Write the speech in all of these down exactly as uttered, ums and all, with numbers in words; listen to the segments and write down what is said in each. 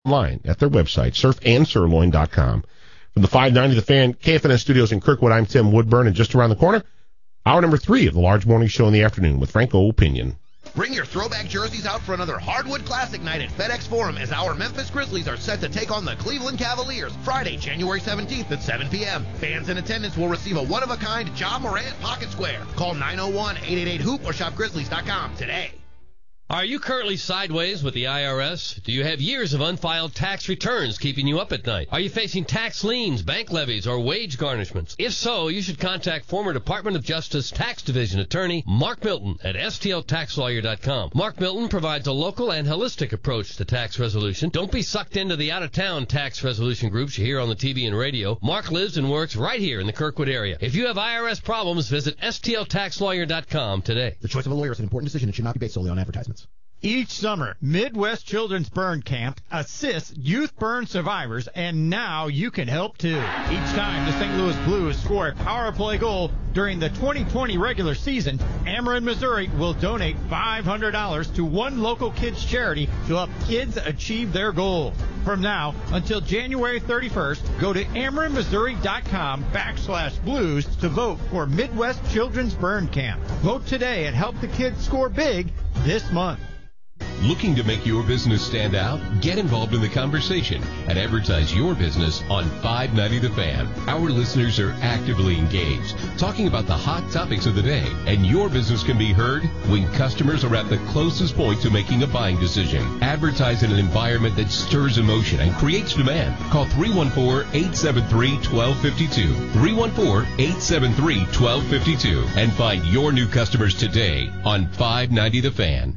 online at their website, surf and sirloin dot com. From the five ninety The Fan K F N S studios in Kirkwood, I'm Tim Woodburn, and just around the corner, hour number three of the Large Morning Show in the afternoon with Franco Opinion. Bring your throwback jerseys out for another Hardwood Classic night at FedEx Forum as our Memphis Grizzlies are set to take on the Cleveland Cavaliers Friday, January seventeenth at seven p.m. Fans in attendance will receive a one-of-a-kind Ja Morant Pocket Square. Call nine oh one, eight eight eight, hoop or shop grizzlies dot com today. Are you currently sideways with the I R S? Do you have years of unfiled tax returns keeping you up at night? Are you facing tax liens, bank levies, or wage garnishments? If so, you should contact former Department of Justice Tax Division attorney Mark Milton at S T L tax lawyer dot com. Mark Milton provides a local and holistic approach to tax resolution. Don't be sucked into the out-of-town tax resolution groups you hear on the T V and radio. Mark lives and works right here in the Kirkwood area. If you have I R S problems, visit S T L tax lawyer dot com today. The choice of a lawyer is an important decision and should not be based solely on advertisements. Each summer, Midwest Children's Burn Camp assists youth burn survivors, and now you can help too. Each time the Saint Louis Blues score a power play goal during the twenty twenty regular season, Ameren, Missouri will donate five hundred dollars to one local kids charity to help kids achieve their goal. From now until January thirty-first, go to Ameren Missouri dot com backslash blues to vote for Midwest Children's Burn Camp. Vote today and help the kids score big this month. Looking to make your business stand out? Get involved in the conversation and advertise your business on five ninety The Fan. Our listeners are actively engaged, talking about the hot topics of the day, and your business can be heard when customers are at the closest point to making a buying decision. Advertise in an environment that stirs emotion and creates demand. Call three one four, eight seven three, one two five two, three one four, eight seven three, one two five two, and find your new customers today on five ninety The Fan.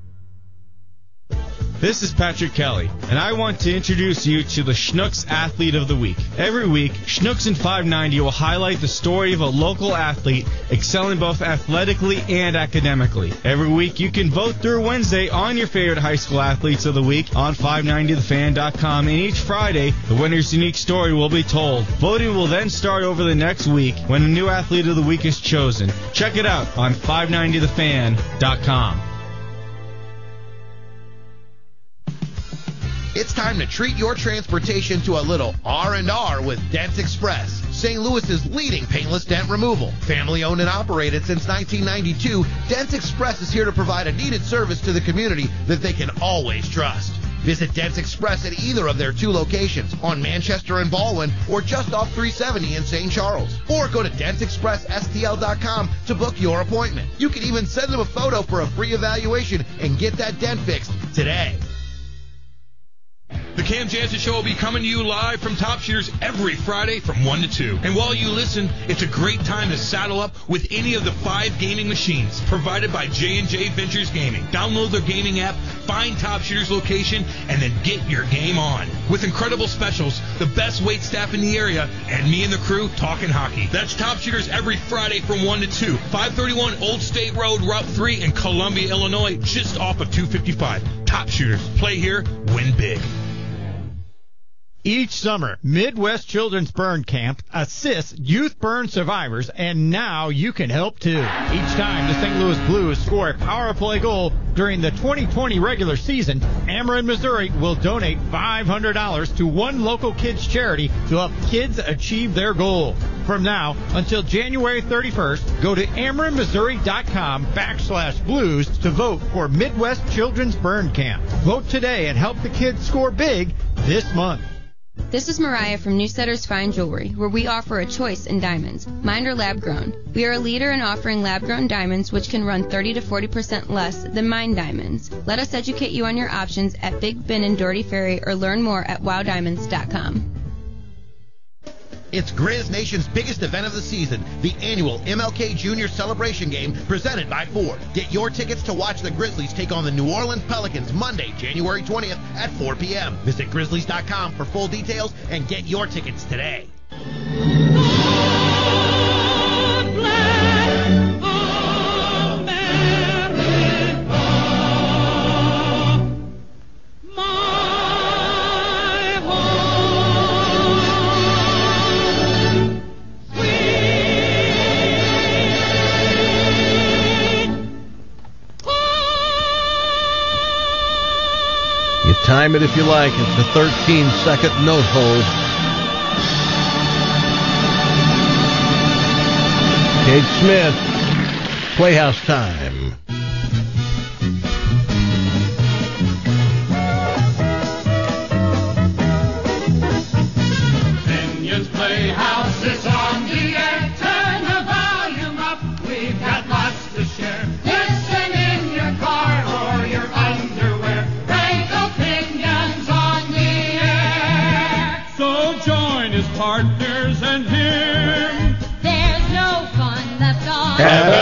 This is Patrick Kelly, and I want to introduce you to the Schnucks Athlete of the Week. Every week, Schnucks in five ninety will highlight the story of a local athlete excelling both athletically and academically. Every week, you can vote through Wednesday on your favorite high school athletes of the week on five ninety the fan dot com, and each Friday, the winner's unique story will be told. Voting will then start over the next week when a new athlete of the week is chosen. Check it out on five ninety the fan dot com. It's time to treat your transportation to a little R and R with Dents Express, Saint Louis's leading paintless dent removal. Family owned and operated since nineteen ninety-two, Dents Express is here to provide a needed service to the community that they can always trust. Visit Dents Express at either of their two locations, on Manchester and Baldwin, or just off three seventy in Saint Charles. Or go to dents express S T L dot com to book your appointment. You can even send them a photo for a free evaluation and get that dent fixed today. The Cam Jansen Show will be coming to you live from Top Shooters every Friday from one to two. And while you listen, it's a great time to saddle up with any of the five gaming machines provided by J and J Ventures Gaming. Download their gaming app, find Top Shooters location, and then get your game on. With incredible specials, the best wait staff in the area, and me and the crew talking hockey. That's Top Shooters every Friday from one to two. five thirty-one Old State Road, Route three in Columbia, Illinois, just off of two fifty-five. Top Shooters. Play here, win big. Each summer, Midwest Children's Burn Camp assists youth burn survivors, and now you can help too. Each time the Saint Louis Blues score a power play goal during the twenty twenty regular season, Ameren, Missouri will donate five hundred dollars to one local kids charity to help kids achieve their goal. From now until January thirty-first, go to Ameren Missouri dot com backslash blues to vote for Midwest Children's Burn Camp. Vote today and help the kids score big this month. This is Mariah from Newsetter's Fine Jewelry, where we offer a choice in diamonds. Mine are lab-grown. We are a leader in offering lab-grown diamonds, which can run thirty to forty percent less than mine diamonds. Let us educate you on your options at Big Ben and Doherty Ferry, or learn more at wow diamonds dot com. It's Grizz Nation's biggest event of the season, the annual M L K Junior Celebration Game presented by Ford. Get your tickets to watch the Grizzlies take on the New Orleans Pelicans Monday, January twentieth at four p.m. Visit grizzlies dot com for full details and get your tickets today. Time it if you like. It's the thirteen-second note hold. Kate Smith, Playhouse Time. Kenyon's Playhouse is on the air. Turn the volume up. We've got lots to share. Listen in your car or your underwear. Frank Opinion's on the air. So join his partners and him. There's no fun left on.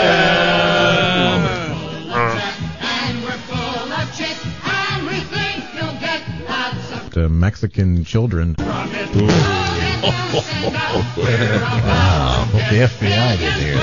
And we're full of tricks, and we think you'll get lots of To Mexican children. Wow. Hope the F B I didn't hear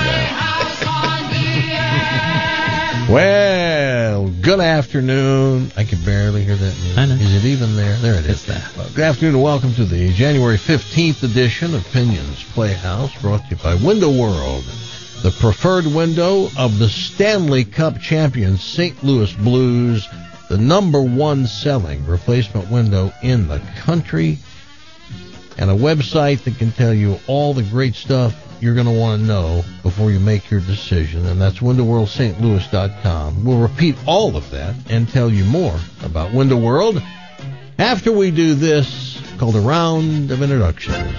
that. Well, good afternoon. I can barely hear that. I know. Is it even there? There it is. There. Well, good afternoon and welcome to the January fifteenth edition of Pinion's Playhouse, brought to you by Window World, the preferred window of the Stanley Cup champions Saint Louis Blues, the number one selling replacement window in the country, and a website that can tell you all the great stuff you're going to want to know before you make your decision, and that's window world st louis dot com. We'll repeat all of that and tell you more about Window World after we do this called a round of introductions.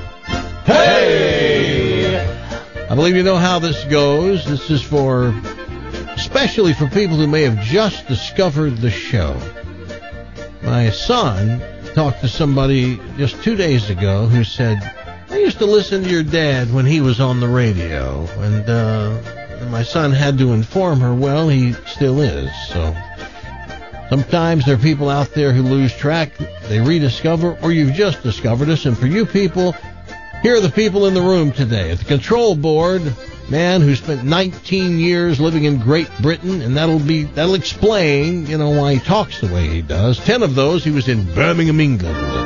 Hey! I believe you know how this goes. This is for, especially for people who may have just discovered the show. My son talked to somebody just two days ago who said, I used to listen to your dad when he was on the radio, and uh, my son had to inform her, well, he still is. So sometimes there are people out there who lose track, they rediscover, or you've just discovered us. And for you people, here are the people in the room today. At the control board, man who spent nineteen years living in Great Britain, and that'll be that'll explain, you know, why he talks the way he does. Ten of those, he was in Birmingham, England.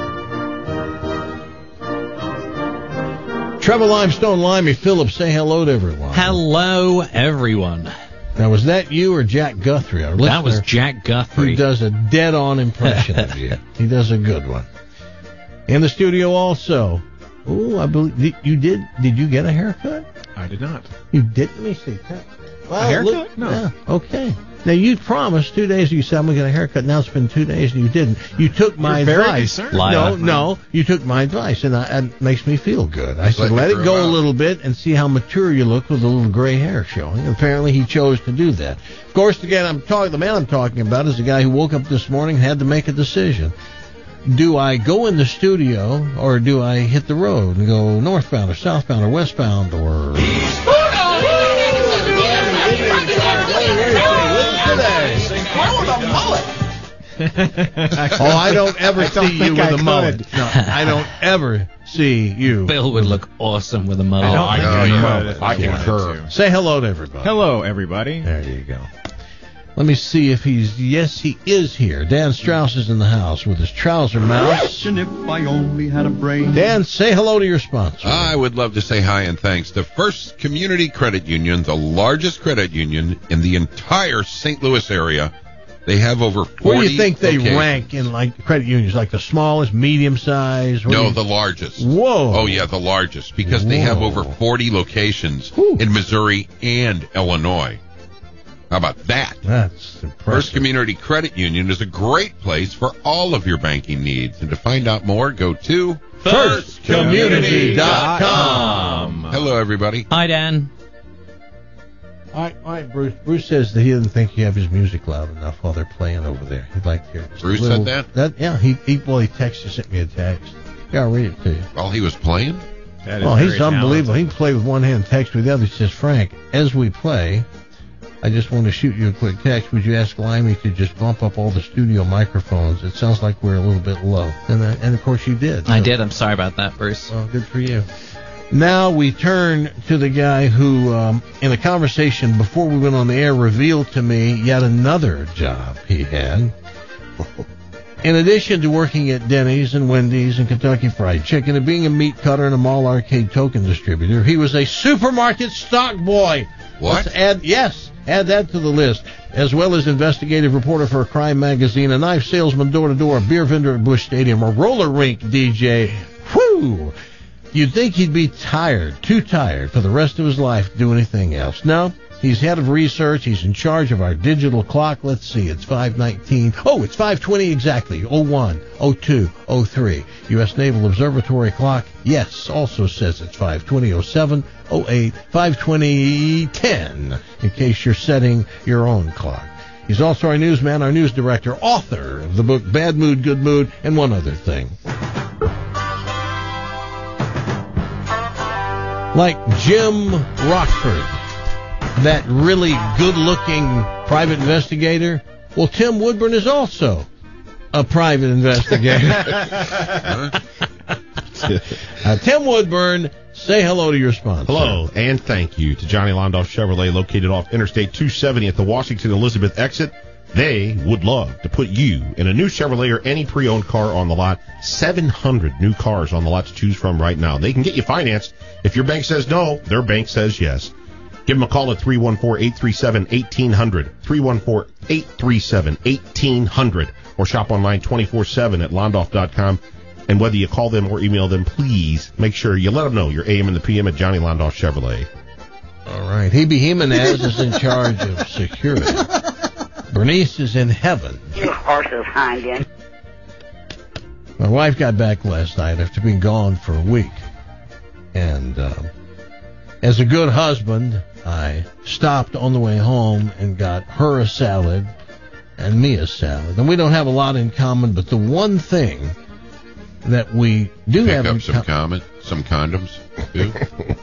Trevor Limestone Limey Phillips, say hello to everyone. Hello, everyone. Now, was that you or Jack Guthrie? Our That was Jack Guthrie. Who does a dead-on impression of you. He does a good one. In the studio also. Oh, I believe you did. Did you get a haircut? I did not. You did? Let me see. Well, a haircut? Look, no. Yeah, okay. Now, you promised two days ago, you said, I'm going to get a haircut. Now it's been two days and you didn't. You took my You're very advice. concerned. No, Liar. no. You took my advice, and I, it makes me feel good. I said, Let let you it go grow a out. little bit and see how mature you look with a little gray hair showing. And apparently, he chose to do that. Of course, again, I'm talking. The man I'm talking about is the guy who woke up this morning and had to make a decision. Do I go in the studio, or do I hit the road and go northbound or southbound or westbound or... Oh, I don't ever I don't see you think with I a mullet. could. No, I don't ever see you. Bill would look awesome with a mullet. I don't I think know, I you could. I if you wanted concur. to. Say hello to everybody. Hello, everybody. There you go. Let me see if he's... Yes, he is here. Dan Strauss is in the house with his trouser mouse. And if I only had a brain. Dan, say hello to your sponsor. I would love to say hi and thanks to First Community Credit Union, the largest credit union in the entire Saint Louis area. They have over forty Where do you think they locations. rank in like credit unions? Like the smallest, medium size? Where do No, you- the largest. Whoa. Oh, yeah, the largest, because they have Whoa. over forty locations Whew. in Missouri and Illinois. How about that? That's impressive. First Community Credit Union is a great place for all of your banking needs. And to find out more, go to first community dot com. Hello, everybody. Hi, Dan. All right, all right, Bruce. Bruce says that he doesn't think you have his music loud enough while they're playing over there. He'd like to hear just a Bruce little- said that? That yeah, he, he well he texted sent me a text. Yeah, I'll read it to you. While he was playing? That is Oh, very he's unbelievable. talented. He can play with one hand and text with the other. He says, Frank, as we play, I just want to shoot you a quick text. Would you ask Limey to just bump up all the studio microphones? It sounds like we're a little bit low. And, uh, and of course you did. I So- did. I'm sorry about that, Bruce. Well, good for you. Now we turn to the guy who, um, in a conversation before we went on the air, revealed to me yet another job he had. In addition to working at Denny's and Wendy's and Kentucky Fried Chicken and being a meat cutter and a mall arcade token distributor, he was a supermarket stock boy. What? Let's add, yes, Add that to the list, as well as investigative reporter for a crime magazine, a knife salesman door-to-door, a beer vendor at Busch Stadium, a roller rink D J. Whew! You'd think he'd be tired, too tired, for the rest of his life to do anything else. No, he's head of research. He's in charge of our digital clock. Let's see, it's five nineteen. Oh, it's five twenty exactly. oh one, oh two, oh three. U S Naval Observatory clock, yes, also says it's five twenty, oh seven, oh eight, five twenty, ten, in case you're setting your own clock. He's also our newsman, our news director, author of the book Bad Mood, Good Mood, and one other thing. Like Jim Rockford, that really good-looking private investigator, well, Tim Woodburn is also a private investigator. uh, Tim Woodburn, say hello to your sponsor. Hello, and thank you to Johnny Londoff Chevrolet, located off Interstate two seventy at the Washington Elizabeth exit. They would love to put you in a new Chevrolet or any pre-owned car on the lot. seven hundred new cars on the lot to choose from right now. They can get you financed. If your bank says no, their bank says yes. Give them a call at three one four, eight three seven, one eight zero zero, three one four, eight three seven, one eight zero zero, or shop online twenty-four seven at londoff dot com. And whether you call them or email them, please make sure you let them know you're A M and the P M at Johnny Londoff Chevrolet. All right. Hebe Jimenez is in charge of security. Bernice is in heaven. You horses, Hangen. My wife got back last night after being gone for a week. And uh, as a good husband, I stopped on the way home and got her a salad and me a salad. And we don't have a lot in common, but the one thing that we do Pick have up in some com- common, some condoms, too.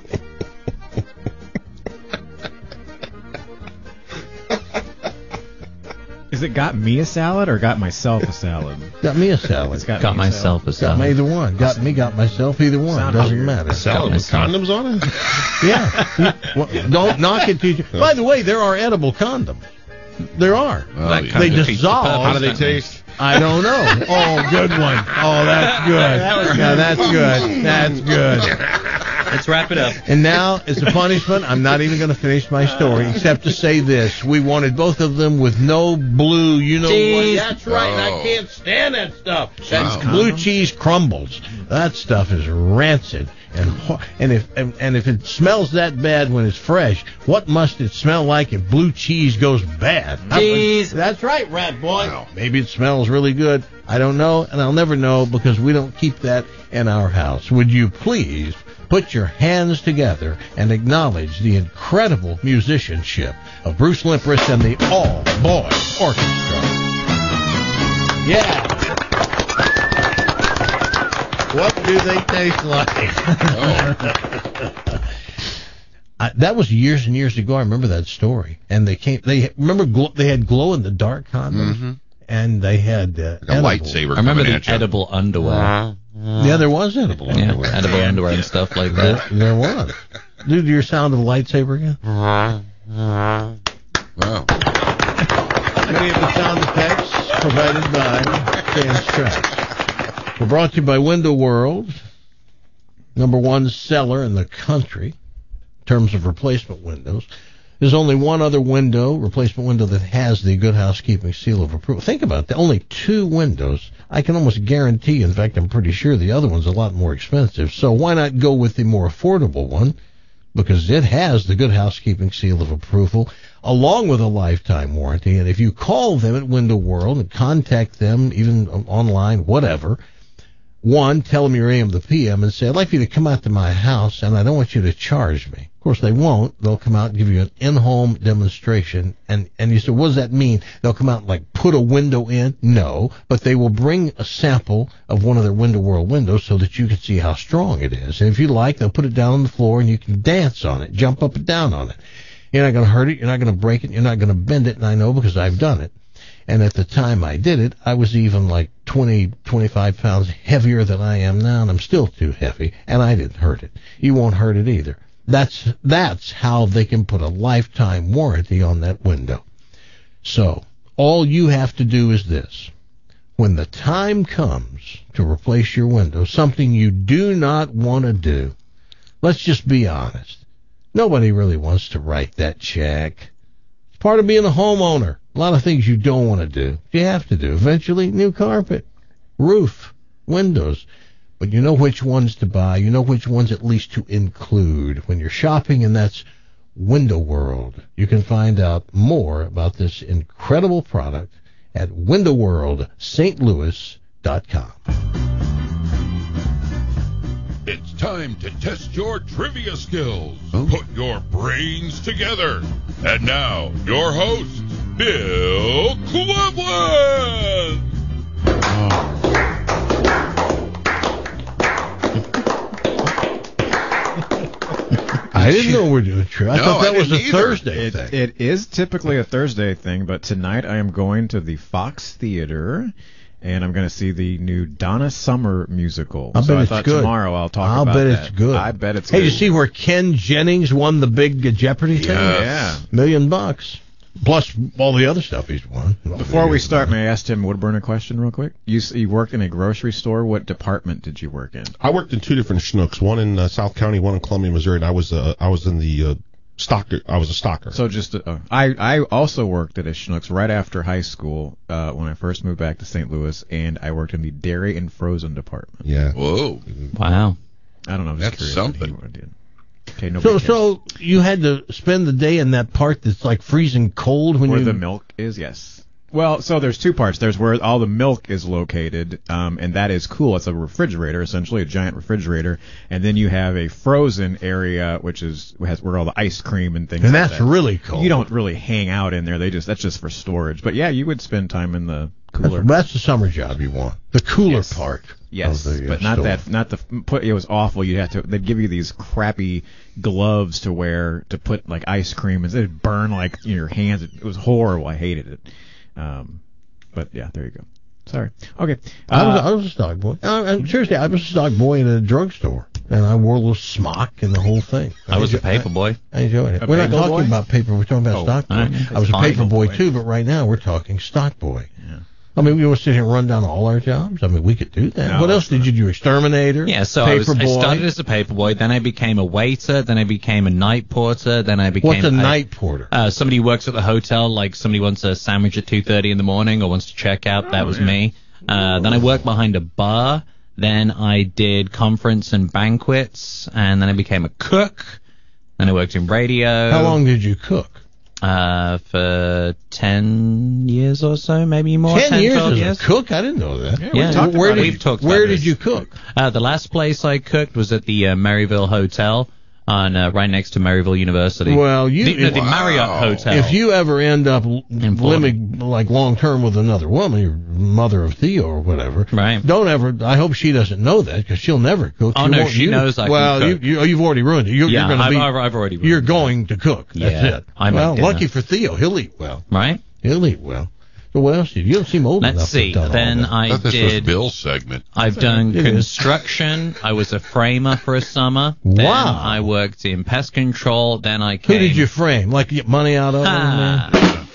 Is it got me a salad or got myself a salad? Got me a salad. It's got, Got me myself a salad. Got me either one. Got me, got myself, either one. Sound Doesn't weird. matter. A salad with condoms on it? Yeah. Well, don't knock it. To you. By the way, there are edible condoms. There are. Well, yeah. They dissolve. How do they taste? I don't know. Oh, good one. Oh, that's good. Yeah, that's good. That's good. Let's wrap it up. And now, as a punishment, I'm not even going to finish my story, except to say this. We wanted both of them with no blue, you know Jeez. what? That's right. and Oh. I can't stand that stuff. That's Wow. blue cheese crumbles. That stuff is rancid. And ho- and if and, and if it smells that bad when it's fresh, what must it smell like if blue cheese goes bad? Cheese. That's right, rat boy. Wow. Maybe it smells really good. I don't know, and I'll never know because we don't keep that in our house. Would you please put your hands together and acknowledge the incredible musicianship of Bruce Limpris and the All Boy Orchestra? Yeah. What do they taste like? Oh. I, that was years and years ago. I remember that story. And they came. They remember gl- they had glow in the dark condoms, Mm-hmm. and they had uh, Like a lightsaber. I remember coming the at you. edible underwear. Yeah, there was edible Yeah, underwear. edible underwear and stuff like There, that. there was. Do your sound of the lightsaber again. Wow. Many of the sound effects provided by Sans Tracks. We're brought to you by Window World, number one seller in the country in terms of replacement windows. There's only one other window, replacement window, that has the Good Housekeeping seal of approval. Think about that. Only two windows. I can almost guarantee, in fact, I'm pretty sure the other one's a lot more expensive. So why not go with the more affordable one? Because it has the Good Housekeeping seal of approval, along with a lifetime warranty. And if you call them at Window World and contact them, even online, whatever, one, tell them you're A M the P M and say, I'd like you to come out to my house, and I don't want you to charge me. Of course, they won't. They'll come out and give you an in-home demonstration. And, and you say, what does that mean? They'll come out and, like, put a window in? No. But they will bring a sample of one of their Window World windows so that you can see how strong it is. And if you like, they'll put it down on the floor, and you can dance on it, jump up and down on it. You're not going to hurt it. You're not going to break it. You're not going to bend it. And I know because I've done it. And at the time I did it, I was even like twenty, twenty-five pounds heavier than I am now, and I'm still too heavy, and I didn't hurt it. You won't hurt it either. That's that's how they can put a lifetime warranty on that window. So all you have to do is this. When the time comes to replace your window, something you do not want to do, let's just be honest. Nobody really wants to write that check. It's part of being a homeowner. A lot of things you don't want to do. You have to do. Eventually, new carpet, roof, windows. But you know which ones to buy. You know which ones at least to include when you're shopping, and that's Window World. You can find out more about this incredible product at window world st louis dot com. It's time to test your trivia skills. Put your brains together. And now, your host, Bill Cleveland. I didn't know we were doing trivia. I No, thought that I was a didn't either. Thursday It, thing. it is typically a Thursday thing, but tonight I am going to the Fox Theater, and I'm going to see the new Donna Summer musical. I so bet I it's thought good. tomorrow I'll talk I'll about bet that. it's good. I bet it's hey, good. you see where Ken Jennings won the big uh, Jeopardy thing? Yeah. Million bucks. Plus all the other stuff he's won. Before we start, may I ask Tim Woodburn a question real quick? You, s- you worked in a grocery store. What department did you work in? I worked in two different Schnucks, one in uh, South County, one in Columbia, Missouri. And I was uh, I was in the uh, stocker. I was a stocker. So just, uh, I I also worked at a Schnucks right after high school uh, when I first moved back to Saint Louis, and I worked in the dairy and frozen department. Yeah. Whoa. Wow. I don't know. I'm just That's curious something. What he did. Okay, So, nobody so you had to spend the day in that part that's like freezing cold when where you. the milk is, yes. Well, so there's two parts. There's where all the milk is located, um, and that is cool. It's a refrigerator, essentially a giant refrigerator, and then you have a frozen area, which is has where all the ice cream and things. And like that's that. really cold. You don't really hang out in there. They just that's just for storage. But yeah, you would spend time in the cooler. That's, that's the summer job you want. The cooler Yes. part. Yes, of the, uh, but not store. that. Not the. Put it was awful. You had to. They'd give you these crappy gloves to wear to put like ice cream, and it'd burn like in your hands. It, it was horrible. I hated it. Um, but yeah, there you go. Sorry. Okay. I was, Uh, I was a stock boy. Uh, uh, seriously, I was a stock boy in a drugstore, and I wore a little smock and the whole thing. I was a enjoy- paper boy. I, I enjoyed it. A We're not paper talking boy? about paper. We're talking about Oh, stock boy. I- I was a fine. paper boy too, but right now we're talking stock boy. Yeah. I mean, we want to sit here and run down all our jobs. I mean, we could do that. No, what else did you do? Exterminator? Yeah, so I, was, paper I boy. started as a paper boy, then I became a waiter, then I became a night porter, then I became What's a I- night porter? Uh, somebody who works at the hotel, like somebody wants a sandwich at two thirty in the morning or wants to check out. That was me. Uh, then I worked behind a bar. Then I did conference and banquets, and then I became a cook. Then I worked in radio. How long did you cook? Uh, for ten years or so, maybe more. Ten years twelve as years. a cook? I didn't know that. Yeah, we Yeah, talked where about did it. We've talked Where about did this. you cook? Uh, the last place I cooked was at the uh, Maryville Hotel on uh, right next to Maryville University. Well, you the, no, the Wow. Marriott Hotel. If you ever end up l- Important. living like long term with another woman, your mother of Theo or whatever, Right. don't ever. I hope she doesn't know that because she'll never cook. Oh, She no, won't- she you- knows I can Well, cook. you, you, you've already ruined it. You're, yeah, you're going to I've, be. I've, I've already. ruined You're it. going to cook. That's Yeah, it. I make well, dinner. lucky for Theo, he'll eat well. Right. He'll eat well. So what else did you? You don't seem old Let's enough see. to have done Then all that. I I thought this was did. Bill's segment. I've done It is. construction. I was a framer for a summer. Then Wow. I worked in pest control. Then I Who came. did you frame? Like get money out of them? man?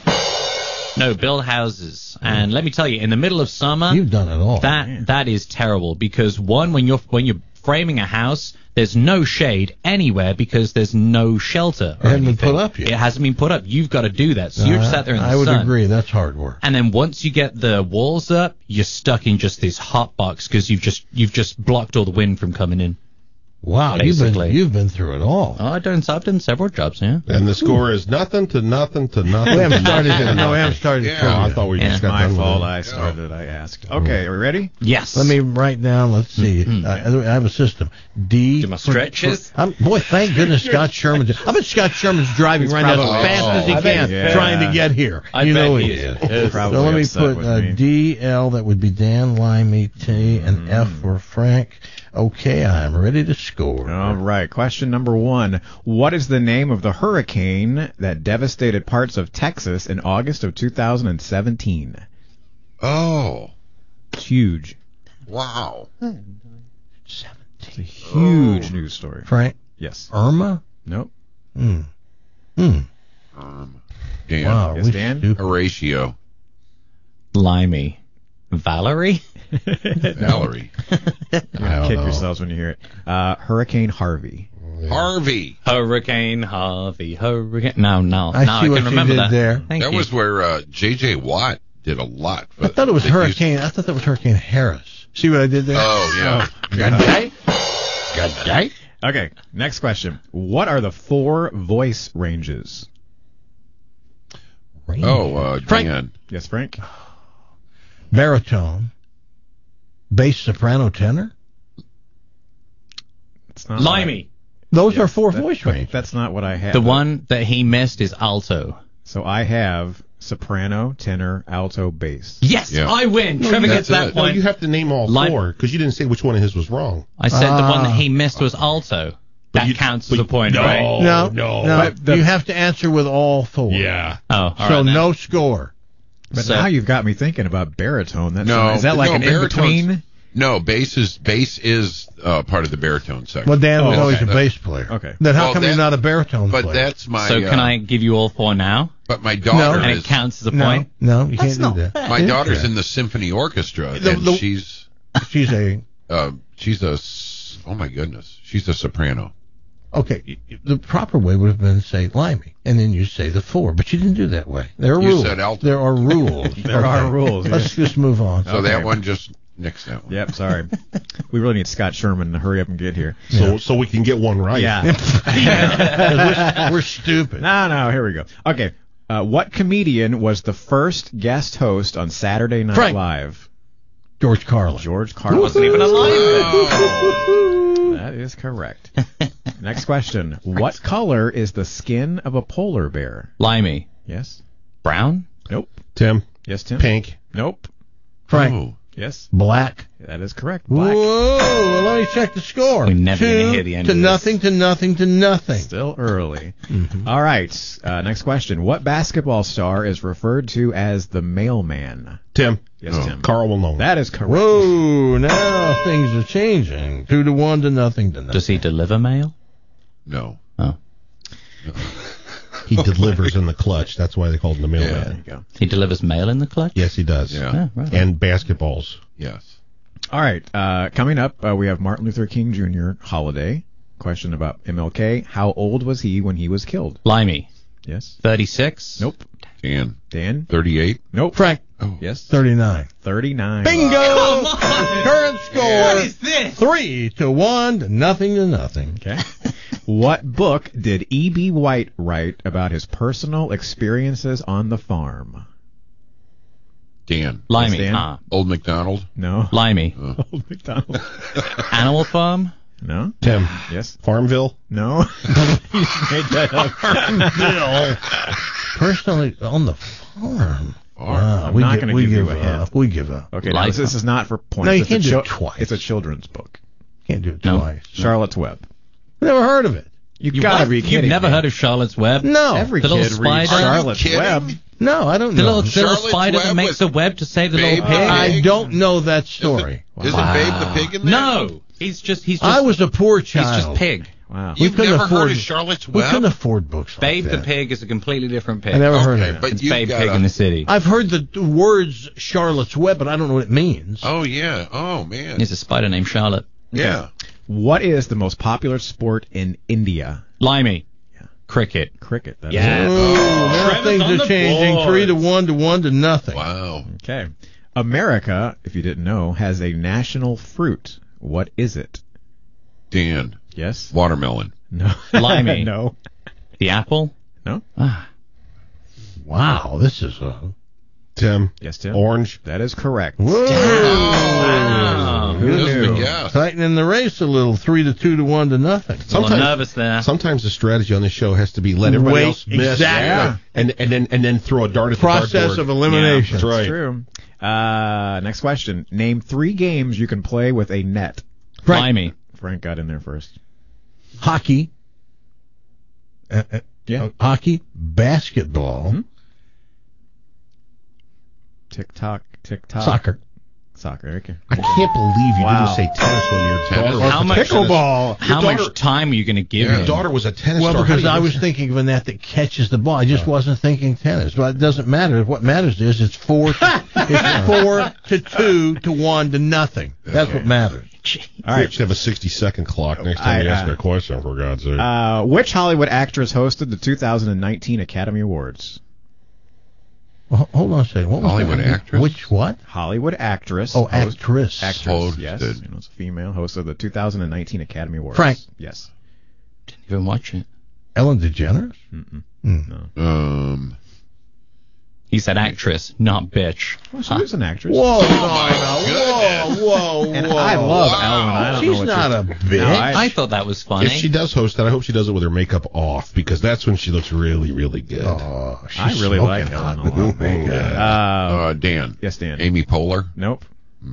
Ah. No, build houses. And let me tell you, in the middle of summer, You've done it all. that that is terrible because one, when you're when you're framing a house, there's no shade anywhere because there's no shelter. It hasn't been put up yet. It hasn't been put up. You've got to do that. So you're Uh, sat there in the I would sun. agree. That's hard work. And then once you get the walls up, you're stuck in just this hot box because you've just you've just blocked all the wind from coming in. Wow, you've Basically. been you've been through it all. Oh, I've done I've done several jobs, yeah. And the score is nothing to nothing to nothing. We haven't to started nothing it. to No, we nothing. haven't started Yeah, trivia. I thought we Yeah. just got My done with fault. it. I started. I asked. Okay, are we ready? Yes. Let me write down. Let's see. Mm-hmm. Uh, I have a system. D. Do my for- stretches? for- I'm, boy, thank goodness Scott Sherman. I bet Scott Sherman's driving He's right now as probably- fast as he I bet can, he is. trying to Yeah. get here. I you bet know he he is. is. He's probably So let me upset put with uh, me. D L. That would be Dan, Limey, T, and F for Frank. Okay, I'm ready to score. All right. Question number one. What is the name of the hurricane that devastated parts of Texas in August of two thousand seventeen? Oh, It's huge. wow. It's a huge news story. Frank? Yes. Irma? Nope. Hmm. Hmm. Um, Dan. Wow. Yes, we Dan? stupid. Horatio. Limey. Valerie? Valerie. You're gonna kick yourselves when you hear it. Uh, Hurricane Harvey. Harvey. Hurricane Harvey. Hurricane. No, no. I no, see I what can you remember did that. there. Thank that you. was where uh, J J. Watt did a lot. I thought it was They Hurricane. I thought that was Hurricane Harris. See what I did there? Oh, yeah. Oh, good day. Good day. Okay, next question. What are the four voice ranges? Range. Oh, uh, Frank. Dan. Yes, Frank? Baritone. Bass, soprano, tenor. It's not Limey. Those Yes, are four that- voice but ranges. That's not what I have. The one that he missed is alto. So I have soprano, tenor, alto, bass. Yes, Yeah. I win. No, Trevor you gets have that to- No, point. you have to name all Line- four because you didn't say which one of his was wrong. I said the one that Ah. he missed was alto. But That you- counts but as a you- point, no. right? no, no. no. But the- you have to answer with all four. Yeah. Oh, all So right then. no score. But So- now you've got me thinking about baritone. That's No, is that like no, an baritone's- in-between? No, bass is bass is uh, part of the baritone section. Well, Dan was Oh, always okay. a bass player. Okay. Then how Well, come that- you're not a baritone but player? that's my. So can uh, I give you all four now? But my daughter No. And is. it counts as a no, point? no, you That's can't not do that. fair. My Yeah. daughter's in the symphony orchestra, The- and the- she's She's a uh, she's a s- oh my goodness, she's a soprano. okay. y- y- The proper way would have been to say limey, and then you say the four, but you didn't do that way. There are You rules. said alto. There are rules. There are rules, Let's just move on. So Okay. that one just nixed that one. Yep, sorry. We really need Scott Sherman to hurry up and get here. So so we can get one right. Yeah. 'Cause we're, we're stupid. No, no, here we go. Okay. Uh, what comedian was the first guest host on Saturday Night Frank. Live? George Carlin. George Carlin. Wasn't even alive. Oh. That is correct. Next question. What color is the skin of a polar bear? Limey. Yes? Brown? Nope. Tim. Yes, Tim? Pink. Nope. Frank. Oh. Yes? Black. That is correct. Black. Whoa! Well, let me check the score. We're never Two gonna hear the end to of this. nothing to nothing to nothing. Still early. Mhm. All right. Uh, next question. What basketball star is referred to as the mailman? Tim. Yes, Oh. Tim. Carl Malone. That is correct. Whoa! Now things are changing. Two to one to nothing to nothing. Does he deliver mail? No. Oh. He delivers in the clutch. That's why they called him the There mailman. you go. He delivers mail in the clutch? Yes, he does. Yeah. Yeah, right. And basketballs. Yes. All right. Uh, coming up, uh, we have Martin Luther King Junior holiday. Question about M L K. How old was he when he was killed? Limey. Yes. thirty-six? Nope. Dan. Dan? thirty-eight. Nope. Frank. Oh. Yes. Thirty-nine. thirty-nine. Bingo! Current score. What is this? Three to one to nothing to nothing. Okay. What book did E B. White write about his personal experiences on the farm? Dan. Limey. Dan? Ah. Old McDonald. No. Limey. Oh. Old McDonald. Animal Farm? No. Tim. Yes. Farmville. No. You made that up. Bill. Personally, on the farm. Wow, I'm we not gi- going to we give you give a hint. up. We give up. Okay, now Life. this, this is not for points. No, you It's can't a do it twice. It's a children's book. Can't do it No. twice. Charlotte's Web. Never heard of it. You've You got to what? be You've kidding never me. heard of Charlotte's Web? No. Every The little kid reads spider? Charlotte's Are you Web. kidding? No, I don't The know. little, the little Charlotte's spider that Web makes with the web to save the Babe little pig? I don't know that story. Isn't Babe the pig in there? No. He's just, he's just, I was a poor he's child. just pig. Wow. We You've couldn't never afford heard of Charlotte's We Web? couldn't afford books like Babe the that. pig is a completely different pig. I never heard Okay, of it. but It's you Babe got Pig a- in the City. I've heard the the words Charlotte's Web, but I don't know what it means. Oh yeah. Oh man. There's a spider named Charlotte. Yeah. What is the most popular sport in India? Limey. Cricket. Cricket. That's Yeah. it. Oh, now Trevor's things on are the changing. board. Three to one to one to nothing. Wow. Okay. America, if you didn't know, has a national fruit. What is it? Dan. Yes? Watermelon. No. Limey. No. The apple? No. Ah. Wow, this is a Tim. Yes, Tim? Orange. That is correct. whoa. Wow. Who Just knew? a guess. Tightening the race a little. Three to two to one to nothing. A little Sometimes- nervous there. Sometimes the strategy on this show has to be let everybody Wait, else miss, exactly. yeah, and and then and then throw a dart at Process the dartboard. of elimination. That's right. True. Uh, next question. Name three games you can play with a net. Frank. Limey. Frank got in there first. Hockey. Uh, uh, Yeah. uh, hockey. Basketball. Mhm. Tick tock, tick tock. Soccer. Soccer. Okay. I can't believe you Wow. didn't say tennis when your Tennis? daughter How was much- a tennis. Pickleball. How Your daughter- much time are you going to give Your him? daughter was a tennis Well, star. because How do I you was miss- thinking of a net that catches the ball. I just wasn't thinking tennis. But it doesn't matter. What matters is it's four. To, it's four to two to one to nothing. That's what matters. All right. You should have a sixty-second clock next time I, you ask uh, her a question, for God's sake. Uh, which Hollywood actress hosted the two thousand nineteen Academy Awards? Well, hold on a second. What was Hollywood that? actress? Which what? Hollywood actress. Oh, host- actress. Actress, yes. Hosted. You know, it's a female host of the two thousand nineteen Academy Awards. Frank. Yes. Didn't even watch it. Ellen DeGeneres? Mm-mm. Mm. No. Um, He said actress, not bitch. Well, she was an actress. Whoa, Oh, no, my no, whoa, whoa, And whoa. I love Wow. Ellen. I don't She's know what not you're- a bitch. No, I- I thought that was funny. if she does host that, I hope she does it with her makeup off, because that's when she looks really, really good. Oh, she's I really smoking like hot Ellen with a lot. her makeup. Uh, uh, Dan. yes, Dan. Amy Poehler. Nope.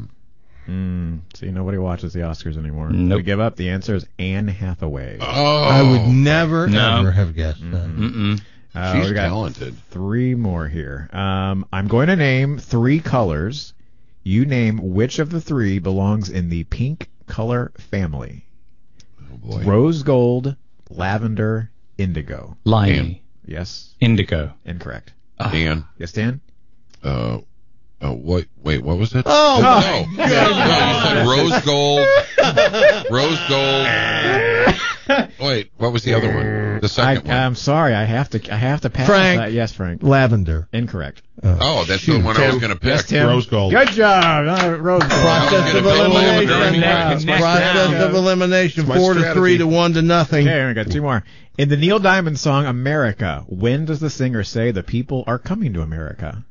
Mm, see, nobody watches the Oscars anymore. Nope. We give up. The answer is Anne Hathaway. Oh, I would never, No. ever have guessed that. Mm-mm. Uh, she's we got talented. three more here. Um, I'm going to name three colors. You name which of the three belongs in the pink color family. Oh boy. Rose gold, lavender, indigo. Limey. Yes. Indigo. Incorrect. Dan. Yes, Dan? Uh, oh, what? Wait, what was it? Oh, no. my No, you said rose gold. Rose gold. Wait, what was the other one? The I, second one. I'm sorry. I have to. I have to pass. Frank. That. Yes, Frank. Lavender. Incorrect. Oh, that's the one I was going to pick. Yes, Tim. Rose gold. Good job. Uh, Rose gold. Process of gonna go elimination. lavender anyway. Yeah, Process yeah. of elimination. My Four to strategy. three to one to nothing. Okay, we got two more. In the Neil Diamond song "America," when does the singer say the people are coming to America?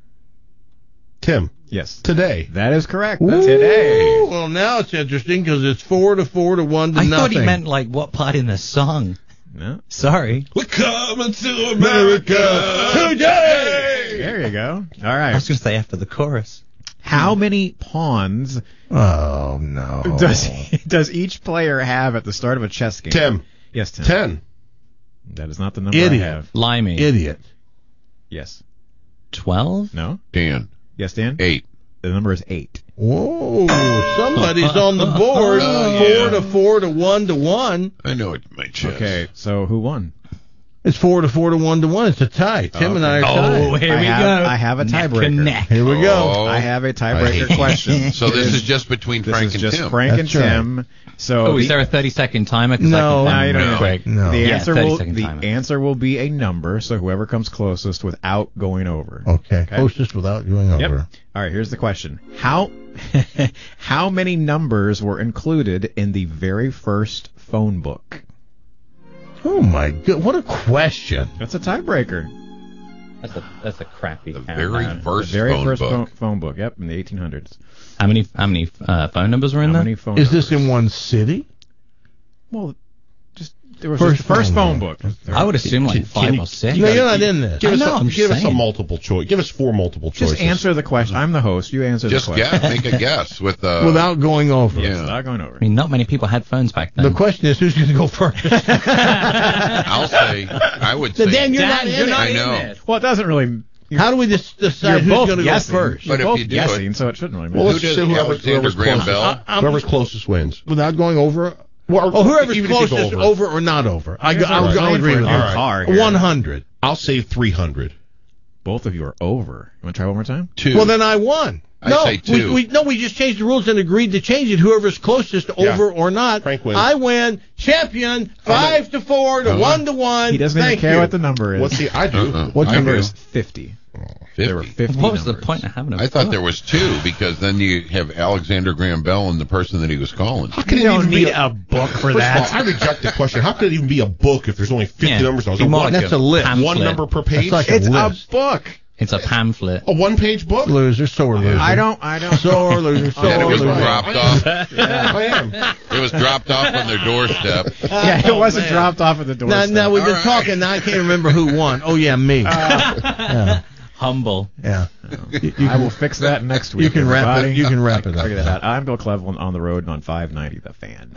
Tim, Yes, today. that is correct. Ooh, Today. Well, now it's interesting because it's four to four to one to I nothing. thought he meant like what part in the song. No. Sorry. We're coming to America today. There you go. All I right. was going to say after the chorus. How many pawns Oh no. does does each player have at the start of a chess game? Tim. Yes, Tim. Ten. That is not the number Idiot. I have. Limey. Idiot. Yes. twelve? No. Dan. Yes, Dan. Eight. The number is eight. Whoa, somebody's on the board. Oh, Four yeah. to four to one to one. I know it my chest. Okay, so who won? It's four to four to one to one. It's a tie. Tim and I are tied. Oh, here I we have, go. I have a Neck and tiebreaker. neck. Here we go. Oh, I have a I hate tiebreaker it. question. So this is just between This Frank is and just Tim. Frank That's and right. Tim. So Oh, is the- there a thirty second timer? 'Cause No. I No, can you don't find need quick. No. The Yeah, answer thirty will second the timer. answer will be a number. So whoever comes closest without going over. Okay. Closest without going over. Yep. All right. Here's the question: How how many numbers were included in the very first phone book? Oh my god! What a question. That's a tiebreaker. That's a that's a crappy. The countdown. very first the very phone first book. Phone, phone book. Yep, in the eighteen hundreds. How many how many uh, phone numbers were in How there? many phone? Is this numbers? in one city? Well, just there was First just the first phone phone book. book. I would assume like Can- five can you- or six. No, you're not in this. Give I us, know, a, I'm give us a saying. multiple choice. Give us four multiple Just choices. answer the question. I'm the host. You answer Just the question. guess. Make a guess with uh, Without going over. Yeah. Without going over. I mean, not many people had phones back then. The question is, who's going to go first? I'll say. I would say. Dan, you're Dan, not in you're it. not I in know. this. Well, it doesn't really. How do we just You're decide who's both going to go guessing. first? You're But if both you do guessing, it- so it shouldn't really Well, matter. let's Who say does whoever, Alexander whoever's Graham closest. Bell? I'm- Whoever's closest wins. Without going over? Well, Oh, whoever's even if you go closest, over. or not over. I, Here's I'll, what we're I'll playing agree for with in you. the car here. one hundred. I'll say three hundred. Both of you are over. You want to try one more time? Two. Well, then I won. I no, say two. We, we, no, we just changed the rules and agreed to change it. Whoever's closest, Yeah. over or not. Frank wins. I win. Champion. Five to four to Uh-huh. one to one. He doesn't Thank even care you. what the number is. What's the? I do. Uh-uh. What I number do. is fifty? fifty. There were fifty. What was the numbers. point of having a I thought book? there was two because then you have Alexander Graham Bell and the person that he was calling. How can You it don't even need be a book for First that. of all, I reject the question. How could it even be a book if there's only fifty Yeah. numbers? I was Be like, more what? like That's a list. pamphlet. One number per page. That's like It's a a list. book. It's a pamphlet. A one-page book. Losers, so are losers. I don't. I don't. Sore loser, sore And it was loser. dropped off. I am. It was dropped off on their doorstep. Yeah, it wasn't dropped off at the Now, doorstep. now we've been All right. talking. Now I can't remember who won. Oh yeah, me. yeah, Humble. yeah. You, you I will fix that next week. You can wrap everybody. it. You can wrap it up. Figure that out. I'm Bill Cleveland on the road and on five ninety The Fan.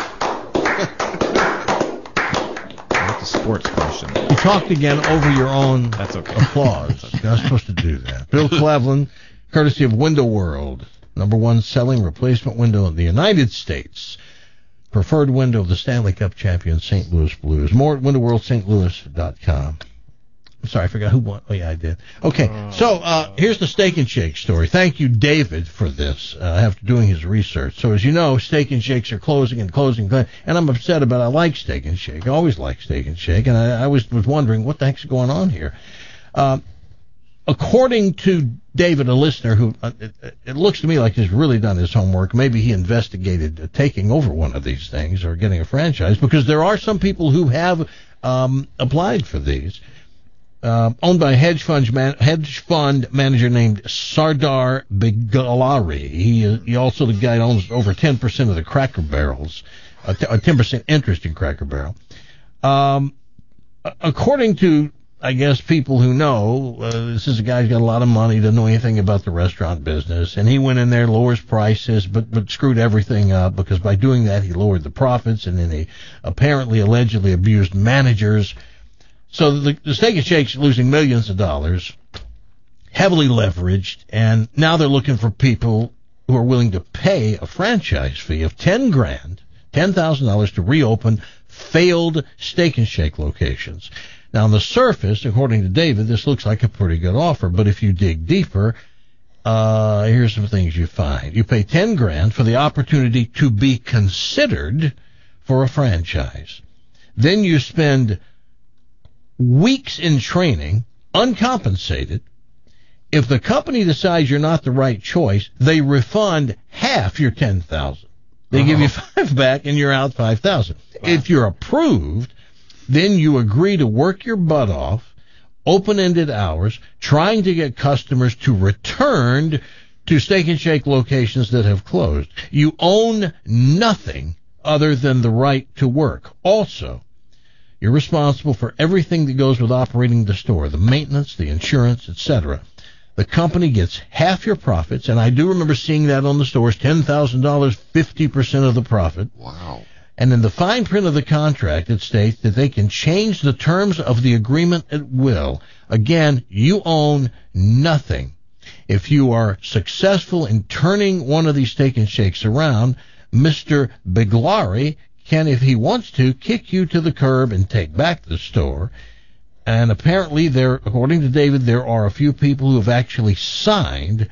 That's a sports question. You talked again over your own That's okay. applause. You're not supposed to do that. Bill Cleveland, courtesy of Window World. Number one selling replacement window in the United States. Preferred window of the Stanley Cup champion Saint Louis Blues. More at window world st louis dot com. I'm sorry, I forgot who won. Oh, yeah, I did. Okay, so uh, here's the Steak and Shake story. Thank you, David, for this, uh, after doing his research. So, as you know, Steak and Shakes are closing and closing, and I'm upset about it. I like Steak and Shake. I always like Steak and Shake, and I, I was, was wondering what the heck's going on here. Uh, according to David, a listener who, uh, it, it looks to me like he's really done his homework. Maybe he investigated uh, taking over one of these things or getting a franchise, because there are some people who have um, applied for these. Uh, owned by a hedge fund, man, hedge fund manager named Sardar Biglari. He, uh, he also the guy that owns over ten percent of the Cracker Barrels, a, t- a ten percent interest in Cracker Barrel. Um, according to, I guess, people who know, uh, this is a guy who's got a lot of money, doesn't know anything about the restaurant business, and he went in there, lowers prices, but, but screwed everything up, because by doing that he lowered the profits, and then he apparently allegedly abused managers. So the, the Steak and Shake's losing millions of dollars, heavily leveraged, and now they're looking for people who are willing to pay a franchise fee of ten grand, ten thousand dollars to reopen failed Steak and Shake locations. Now, on the surface, according to David, this looks like a pretty good offer, but if you dig deeper, uh, here's some things you find. You pay ten grand for the opportunity to be considered for a franchise. Then you spend weeks in training, uncompensated. If the company decides you're not the right choice, they refund half your ten thousand. They uh-huh. give you five back, and you're out five thousand. Wow. If you're approved, then you agree to work your butt off, open-ended hours, trying to get customers to return to Steak and Shake locations that have closed. You own nothing other than the right to work. Also, you're responsible for everything that goes with operating the store, the maintenance, the insurance, et cetera. The company gets half your profits, and I do remember seeing that on the stores, ten thousand dollars, fifty percent of the profit. Wow. And in the fine print of the contract, it states that they can change the terms of the agreement at will. Again, you own nothing. If you are successful in turning one of these Steak and Shakes around, Mister Biglari can, if he wants to, kick you to the curb and take back the store. And apparently, there, according to David, there are a few people who have actually signed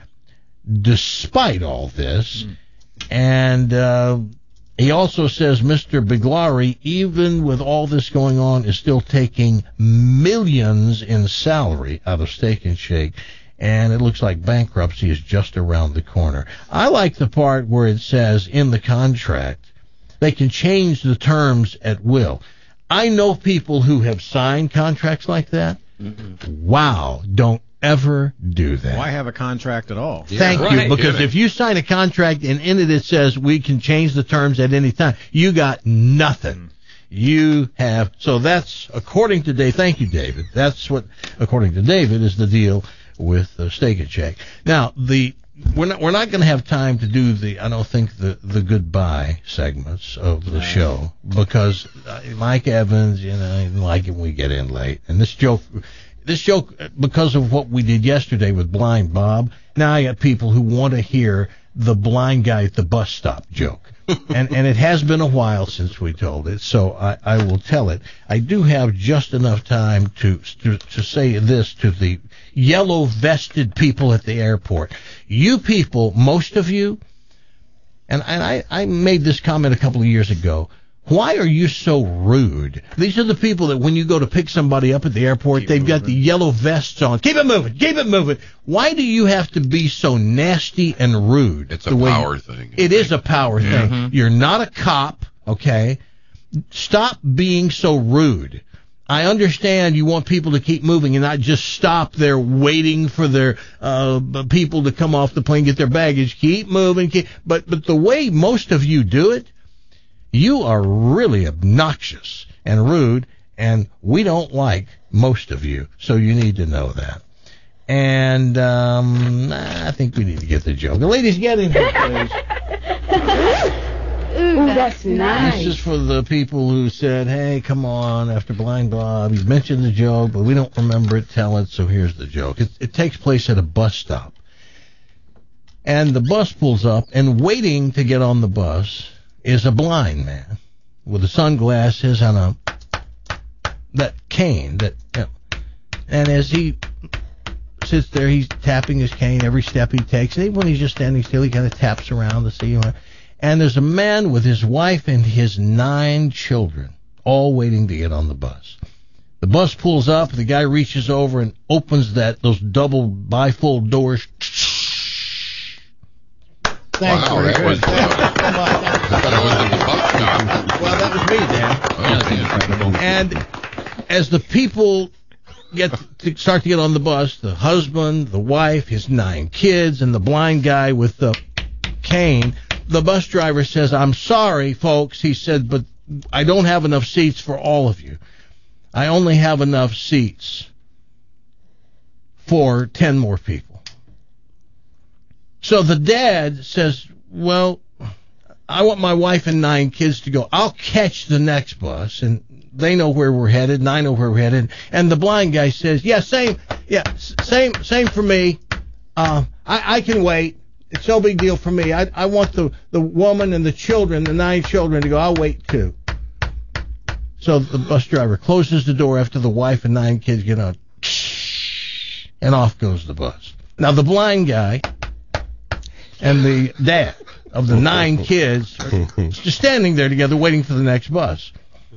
despite all this. Mm. And uh, he also says Mister Biglari, even with all this going on, is still taking millions in salary out of Steak and Shake. And it looks like bankruptcy is just around the corner. I like the part where it says in the contract, they can change the terms at will. I know people who have signed contracts like that. Mm-hmm. Wow, don't ever do that. Why have a contract at all? Thank yeah, right. you, because yeah. if you sign a contract and in it it says we can change the terms at any time, you got nothing. Mm. You have, so that's, according to Dave, thank you, David, that's what, according to David, is the deal with uh, Steak and Shake. Now, the We're not. We're not going to have time to do the. I don't think the the goodbye segments of the show, because uh, Mike Evans, you know, I didn't like it when we get in late. And this joke, this joke, because of what we did yesterday with Blind Bob. Now I got people who want to hear the blind guy at the bus stop joke, and and it has been a while since we told it, so I, I will tell it. I do have just enough time to to, to say this to the yellow vested people at the airport. You people, most of you, and, and I, I made this comment a couple of years ago, why are you so rude? These are the people that when you go to pick somebody up at the airport, keep they've moving. Got the yellow vests on. Keep it moving, keep it moving. Why do you have to be so nasty and rude? It's a power thing. It is a power thing. Mm-hmm. You're not a cop, okay? Stop being so rude. I understand you want people to keep moving and not just stop there waiting for their uh, people to come off the plane, get their baggage. Keep moving. Keep, but but the way most of you do it, you are really obnoxious and rude, and we don't like most of you, so you need to know that. And um, I think we need to get the joke. The ladies, get in here, please. Ooh, that's nice. This is for the people who said, hey, come on, after Blind Bob, you mentioned the joke, but we don't remember it, tell it, so here's the joke. It, it takes place at a bus stop. And the bus pulls up, and waiting to get on the bus is a blind man with the sunglasses and a that cane. That you know. And as he sits there, he's tapping his cane every step he takes. And even when he's just standing still, he kind of taps around to see him. And there's a man with his wife and his nine children, all waiting to get on the bus. The bus pulls up, the guy reaches over and opens that those double bifold doors. Thanks, wow, that was, uh, that was in the bus now. Well, that was me, Dan. And as the people get to start to get on the bus, the husband, the wife, his nine kids, and the blind guy with the cane, the bus driver says, "I'm sorry, folks," he said, "but I don't have enough seats for all of you. I only have enough seats for ten more people." So the dad says, "Well, I want my wife and nine kids to go. I'll catch the next bus," and they know where we're headed, and I know where we're headed. And the blind guy says, "Yeah, same, yeah, same, same for me. Uh, I, I can wait. It's no big deal for me. I, I want the, the woman and the children, the nine children, to go. I'll wait too." So the bus driver closes the door after the wife and nine kids get on, and off goes the bus. Now the blind guy and the dad of the nine kids are just standing there together waiting for the next bus.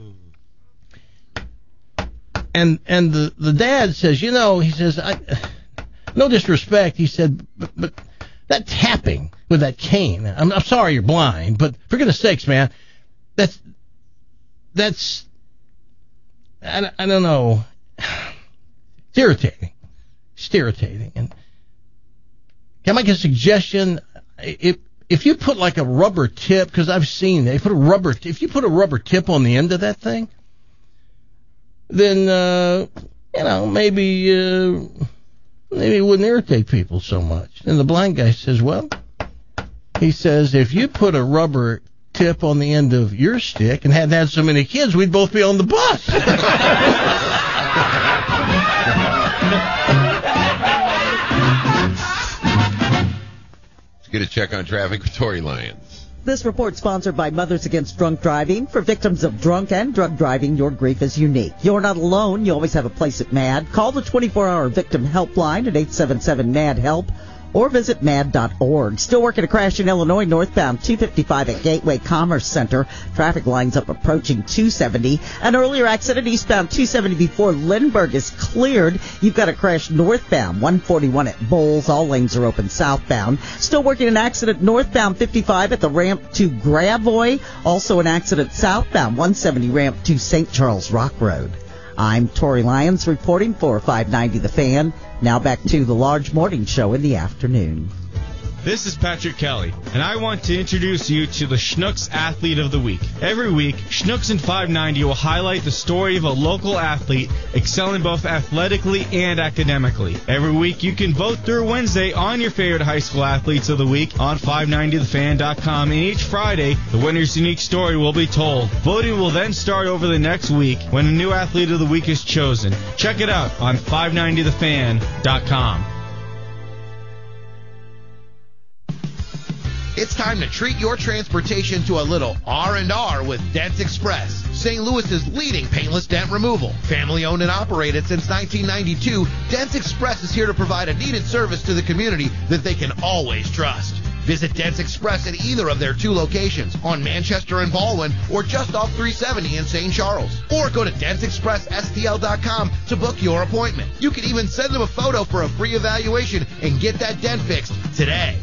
And and the, the dad says, you know, he says, I, no disrespect, he said, but, but that tapping with that cane, I'm, I'm sorry you're blind, but for goodness sakes, man, that's, that's, I, I don't know, it's irritating. It's irritating. And can I make a suggestion? If if you put like a rubber tip, because I've seen they put a rubber, if you put a rubber tip on the end of that thing, then uh, you know maybe uh, maybe it wouldn't irritate people so much. And the blind guy says, well, he says if you put a rubber tip on the end of your stick and hadn't had so many kids, we'd both be on the bus. Get a check on traffic with Tory Lyons. This report sponsored by Mothers Against Drunk Driving. For victims of drunk and drug driving, your grief is unique. You're not alone. You always have a place at MAD. Call the twenty-four hour victim helpline at eight seven seven M A D HELP or visit mad dot org. Still working a crash in Illinois, northbound two fifty-five at Gateway Commerce Center. Traffic lines up approaching two seventy. An earlier accident eastbound two seventy before Lindbergh is cleared. You've got a crash northbound one forty-one at Bowles. All lanes are open southbound. Still working an accident northbound fifty-five at the ramp to Gravois. Also an accident southbound one seventy ramp to Saint Charles Rock Road. I'm Tory Lyons reporting for five ninety The Fan. Now back to the large morning show in the afternoon. This is Patrick Kelly, and I want to introduce you to the Schnucks Athlete of the Week. Every week, Schnucks in five ninety will highlight the story of a local athlete excelling both athletically and academically. Every week, you can vote through Wednesday on your favorite high school athletes of the week on five ninety the fan dot com, and each Friday, the winner's unique story will be told. Voting will then start over the next week when a new athlete of the week is chosen. Check it out on five ninety the fan dot com. It's time to treat your transportation to a little R and R with Dents Express, Saint Louis's leading paintless dent removal. Family owned and operated since nineteen ninety-two, Dents Express is here to provide a needed service to the community that they can always trust. Visit Dents Express at either of their two locations on Manchester and Baldwin or just off three seventy in Saint Charles. Or go to dents express S T L dot com to book your appointment. You can even send them a photo for a free evaluation and get that dent fixed today.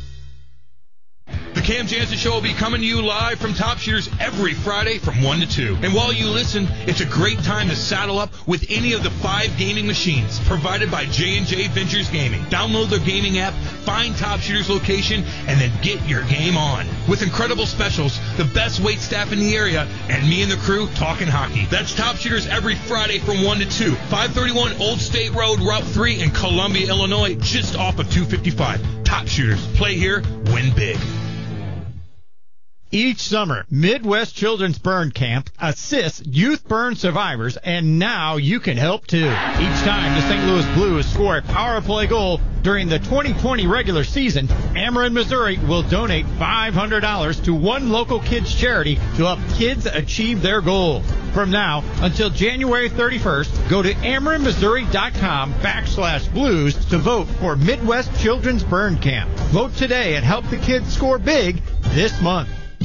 The Cam Jansen Show will be coming to you live from Top Shooters every Friday from one to two. And while you listen, it's a great time to saddle up with any of the five gaming machines provided by J and J Ventures Gaming. Download their gaming app, find Top Shooters location, and then get your game on. With incredible specials, the best wait staff in the area, and me and the crew talking hockey. That's Top Shooters every Friday from one to two. five thirty-one Old State Road, Route three in Columbia, Illinois, just off of two fifty-five. Top Shooters. Play here, win big. Each summer, Midwest Children's Burn Camp assists youth burn survivors, and now you can help too. Each time the Saint Louis Blues score a power play goal during the twenty twenty regular season, Ameren, Missouri will donate five hundred dollars to one local kids charity to help kids achieve their goals. From now until January thirty-first, go to AmerenMissouri.com backslash blues to vote for Midwest Children's Burn Camp. Vote today and help the kids score big this month.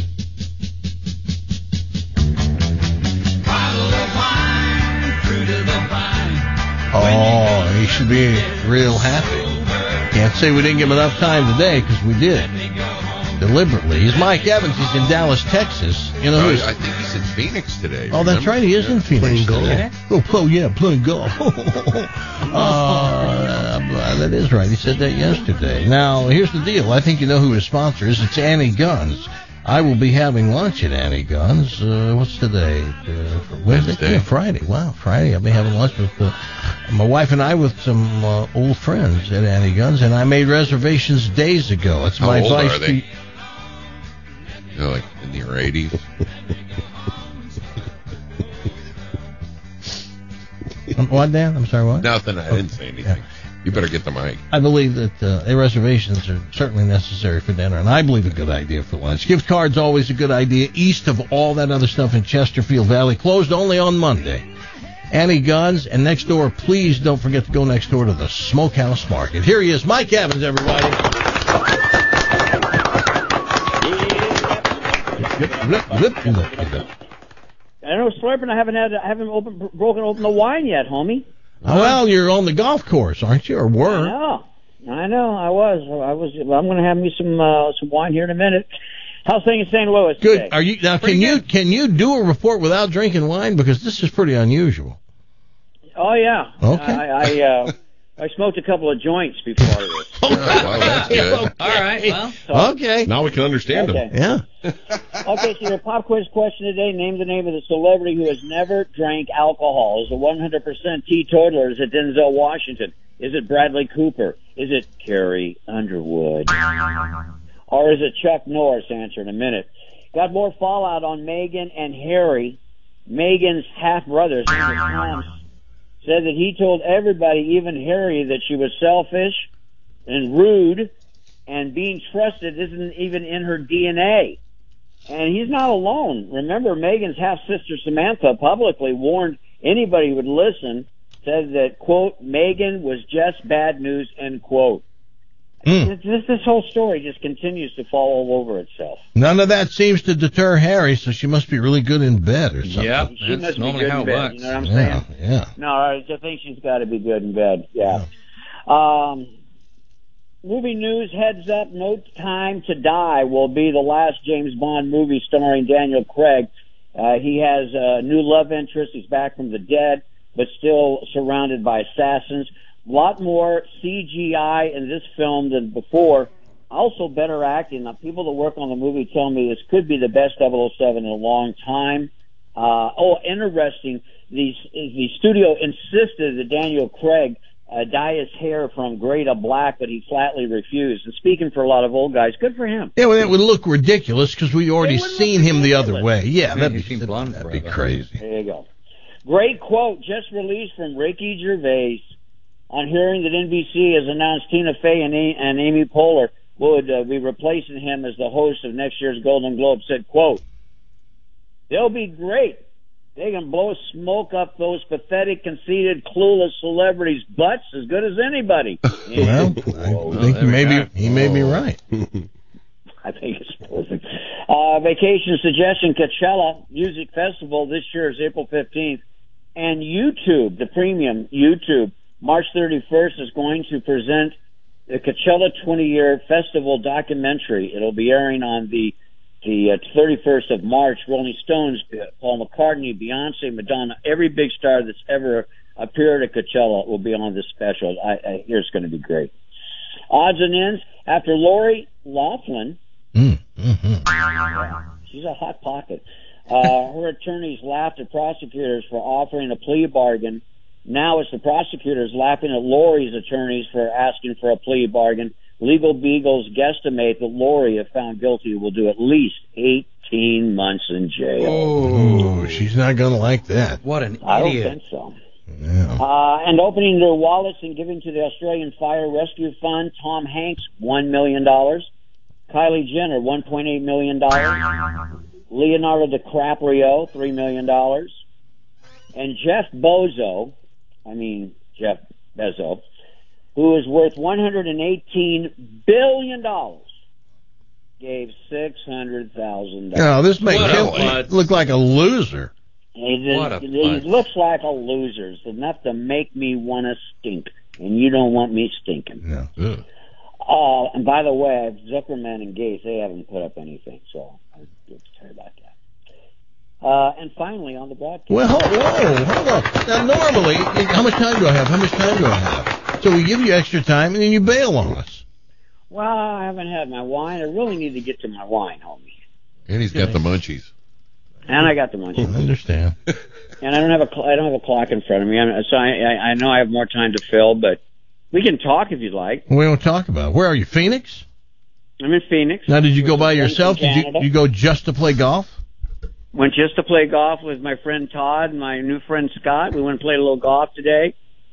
Oh, he should be real happy. Can't say we didn't give him enough time today, because we did. Deliberately. He's Mike Evans. He's in Dallas, Texas. You know, Oh, who's, I think he's in Phoenix today. oh, that's remember? right. He is in Phoenix Playing golf. today. Oh, oh, yeah, playing golf. uh, that is right. He said that yesterday. Now, here's the deal. I think you know who his sponsor is. It's Annie Guns. I will be having lunch at Annie Guns. Uh, what's today? Uh, Wednesday? Wednesday. Yeah, Friday. Wow, Friday. I'll be having lunch with uh, my wife and I with some uh, old friends at Annie Guns, and I made reservations days ago. That's How my old advice are to they? you. They're like in their eighties. Um, what, Dan? I'm sorry, what? Nothing. I didn't say anything. You better get the mic. I believe that uh, the reservations are certainly necessary for dinner, and I believe a good idea for lunch. Gift cards always a good idea, east of all that other stuff in Chesterfield Valley. Closed only on Monday. Annie Guns, and next door, please don't forget to go next door to the Smokehouse Market. Here he is, Mike Evans, everybody. I know slurping. I haven't had. I haven't open, broken open the wine yet, homie. Oh, well, you're on the golf course, aren't you, or were? I know. I know. I was. I was. I'm going to have me some uh, some wine here in a minute. How's things in Saint Louis Good. today? Are you now? Pretty Can you good. can you do a report without drinking wine? Because this is pretty unusual. Oh yeah. Okay. I I, uh, I smoked a couple of joints before this. Oh, well, that's good. All right. Well, Okay. Now we can understand Okay. him. Yeah. Okay, so your pop quiz question today: name the name of the celebrity who has never drank alcohol. Is it one hundred percent teetotaler? Is it Denzel Washington? Is it Bradley Cooper? Is it Carrie Underwood? Or is it Chuck Norris? Answer in a minute. Got more fallout on Meghan and Harry. Meghan's half-brother, his name is Tom, said that he told everybody, even Harry, that she was selfish and rude, and being trusted isn't even in her D N A. And he's not alone. Remember, Meghan's half-sister Samantha publicly warned anybody who would listen, said that, quote, Meghan was just bad news, end quote. Mm. This, this whole story just continues to fall all over itself. None of that seems to deter Harry, so she must be really good in bed or something. yeah, She must that's be normally good how in it bed, works. you know what I'm Yeah, saying? yeah. No, I just think she's got to be good in bed. Yeah. Um, movie news, heads up, No Time to Die will be the last James Bond movie starring Daniel Craig. Uh, he has a new love interest. He's back from the dead, but still surrounded by assassins. A lot more C G I in this film than before. Also better acting. Now, people that work on the movie tell me this could be the best double oh seven in a long time. Uh, oh, interesting. The, the studio insisted that Daniel Craig uh, dye his hair from gray to black, but he flatly refused. And speaking for a lot of old guys, good for him. Yeah, well, that would look ridiculous because we already It would look seen him the other ridiculous. way. Yeah, that'd He's be, been blonde that'd be forever. crazy. There you go. Great quote just released from Ricky Gervais on hearing that N B C has announced Tina Fey and, A- and Amy Poehler would uh, be replacing him as the host of next year's Golden Globe. Said, quote, they'll be great. They can blow smoke up those pathetic, conceited, clueless celebrities' butts as good as anybody. Well, I think he may be he may be right. I think it's perfect. Uh, vacation suggestion, Coachella Music Festival this year is April fifteenth. And YouTube, the premium YouTube, March thirty-first is going to present the Coachella twenty-year festival documentary. It'll be airing on the the uh, thirty-first of March. Rolling Stones, Paul McCartney, Beyonce, Madonna, every big star that's ever appeared at Coachella will be on this special. I, I hear it's going to be great. Odds and ends, after Lori Loughlin, Mm, mm-hmm. she's a hot pocket. Uh, her attorneys laughed at prosecutors for offering a plea bargain. Now it's the prosecutors laughing at Lori's attorneys for asking for a plea bargain. Legal Beagles guesstimate that Lori, if found guilty, will do at least eight fifteen months in jail. Oh, she's not going to like that. What an I don't idiot. think so. Yeah. Uh, and opening their wallets and giving to the Australian Fire Rescue Fund, Tom Hanks, one million dollars. Kylie Jenner, one point eight million dollars. Leonardo DiCaprio, three million dollars. And Jeff Bozo, I mean Jeff Bezos, who is worth one hundred eighteen billion dollars, gave six hundred thousand dollars. No, this makes What him a- look like a loser. He, just, What a he bunch. looks like a loser. It's enough to make me want to stink, and you don't want me stinking. No. Uh, and by the way, Zuckerman and Gates, they haven't put up anything, so I'm sorry about that. Uh, and finally, on the broadcast. Well, hold, whoa, hold on. Now, normally, how much time do I have? How much time do I have? So we give you extra time, and then you bail on us. Well, I haven't had my wine. I really need to get to my wine, homie. And he's got the munchies. And I got the munchies. I understand. And I don't have a cl- I don't have a clock in front of me. I'm, so I, I I know I have more time to fill, but we can talk if you'd like. We don't talk about it. Where are you, Phoenix? I'm in Phoenix. Now, did you go With by some friends yourself? from Did you, Canada. you go just to play golf? Went just to play golf with my friend Todd and my new friend Scott. We went and played a little golf today.